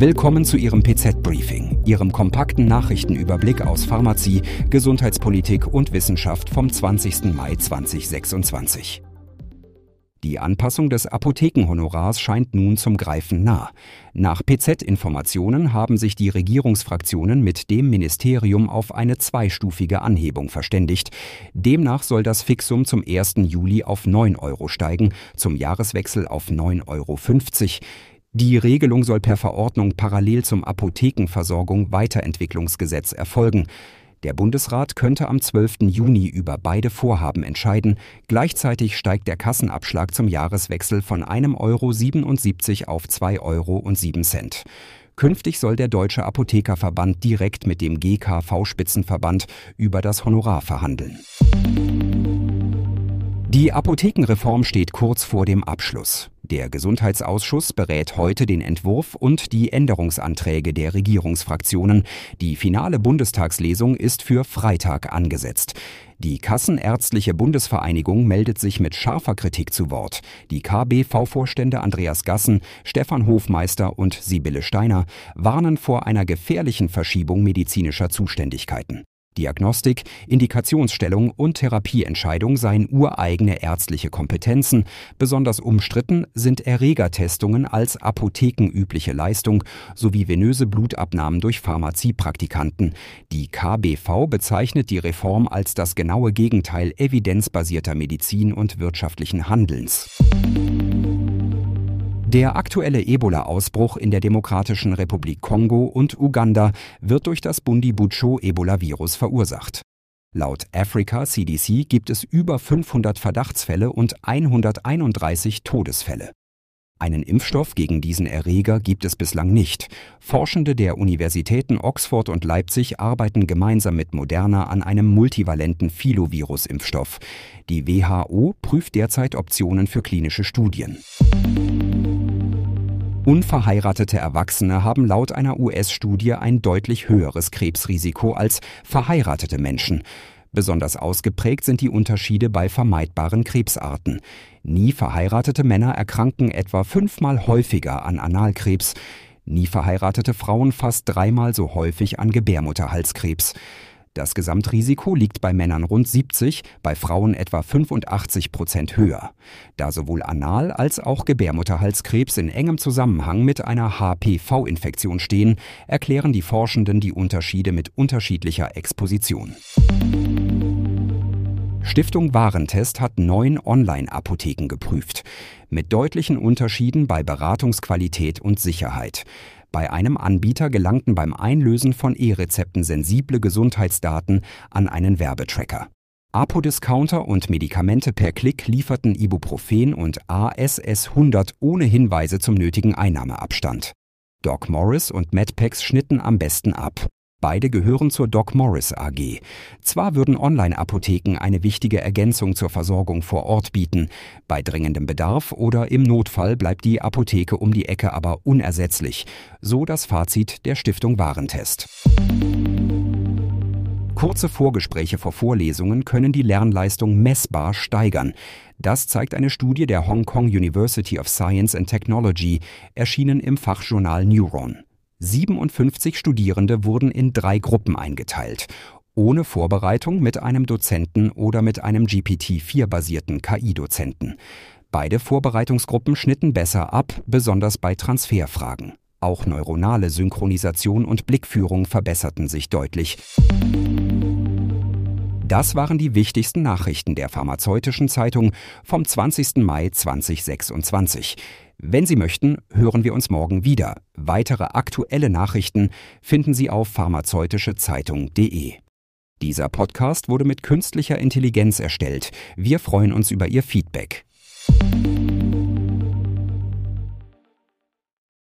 Willkommen zu Ihrem PZ-Briefing, Ihrem kompakten Nachrichtenüberblick aus Pharmazie, Gesundheitspolitik und Wissenschaft vom 20. Mai 2026. Die Anpassung des Apothekenhonorars scheint nun zum Greifen nah. Nach PZ-Informationen haben sich die Regierungsfraktionen mit dem Ministerium auf eine zweistufige Anhebung verständigt. Demnach soll das Fixum zum 1. Juli auf 9 € steigen, zum Jahreswechsel auf 9,50 €. Die Regelung soll per Verordnung parallel zum Apothekenversorgung-Weiterentwicklungsgesetz erfolgen. Der Bundesrat könnte am 12. Juni über beide Vorhaben entscheiden. Gleichzeitig steigt der Kassenabschlag zum Jahreswechsel von 1,77 € auf 2,07 €. Künftig soll der Deutsche Apothekerverband direkt mit dem GKV-Spitzenverband über das Honorar verhandeln. Die Apothekenreform steht kurz vor dem Abschluss. Der Gesundheitsausschuss berät heute den Entwurf und die Änderungsanträge der Regierungsfraktionen. Die finale Bundestagslesung ist für Freitag angesetzt. Die Kassenärztliche Bundesvereinigung meldet sich mit scharfer Kritik zu Wort. Die KBV-Vorstände Andreas Gassen, Stefan Hofmeister und Sibylle Steiner warnen vor einer gefährlichen Verschiebung medizinischer Zuständigkeiten. Diagnostik, Indikationsstellung und Therapieentscheidung seien ureigene ärztliche Kompetenzen. Besonders umstritten sind Erregertestungen als apothekenübliche Leistung sowie venöse Blutabnahmen durch Pharmaziepraktikanten. Die KBV bezeichnet die Reform als das genaue Gegenteil evidenzbasierter Medizin und wirtschaftlichen Handelns. Der aktuelle Ebola-Ausbruch in der Demokratischen Republik Kongo und Uganda wird durch das Bundibugyo-Ebola-Virus verursacht. Laut Africa CDC gibt es über 500 Verdachtsfälle und 131 Todesfälle. Einen Impfstoff gegen diesen Erreger gibt es bislang nicht. Forschende der Universitäten Oxford und Leipzig arbeiten gemeinsam mit Moderna an einem multivalenten Filovirus-Impfstoff. Die WHO prüft derzeit Optionen für klinische Studien. Unverheiratete Erwachsene haben laut einer US-Studie ein deutlich höheres Krebsrisiko als verheiratete Menschen. Besonders ausgeprägt sind die Unterschiede bei vermeidbaren Krebsarten. Nie verheiratete Männer erkranken etwa 5-mal häufiger an Analkrebs. Nie verheiratete Frauen fast 3-mal so häufig an Gebärmutterhalskrebs. Das Gesamtrisiko liegt bei Männern rund 70, bei Frauen etwa 85% höher. Da sowohl Anal- als auch Gebärmutterhalskrebs in engem Zusammenhang mit einer HPV-Infektion stehen, erklären die Forschenden die Unterschiede mit unterschiedlicher Exposition. Stiftung Warentest hat 9 Online-Apotheken geprüft, mit deutlichen Unterschieden bei Beratungsqualität und Sicherheit. Bei einem Anbieter gelangten beim Einlösen von E-Rezepten sensible Gesundheitsdaten an einen Werbetracker. Apodiscounter und Medikamente per Klick lieferten Ibuprofen und ASS 100 ohne Hinweise zum nötigen Einnahmeabstand. Doc Morris und Medpex schnitten am besten ab. Beide gehören zur Doc Morris AG. Zwar würden Online-Apotheken eine wichtige Ergänzung zur Versorgung vor Ort bieten. Bei dringendem Bedarf oder im Notfall bleibt die Apotheke um die Ecke aber unersetzlich. So das Fazit der Stiftung Warentest. Kurze Vorgespräche vor Vorlesungen können die Lernleistung messbar steigern. Das zeigt eine Studie der Hong Kong University of Science and Technology, erschienen im Fachjournal Neuron. 57 Studierende wurden in 3 Gruppen eingeteilt. Ohne Vorbereitung mit einem Dozenten oder mit einem GPT-4-basierten KI-Dozenten. Beide Vorbereitungsgruppen schnitten besser ab, besonders bei Transferfragen. Auch neuronale Synchronisation und Blickführung verbesserten sich deutlich. Das waren die wichtigsten Nachrichten der Pharmazeutischen Zeitung vom 20. Mai 2026. Wenn Sie möchten, hören wir uns morgen wieder. Weitere aktuelle Nachrichten finden Sie auf pharmazeutischezeitung.de. Dieser Podcast wurde mit künstlicher Intelligenz erstellt. Wir freuen uns über Ihr Feedback.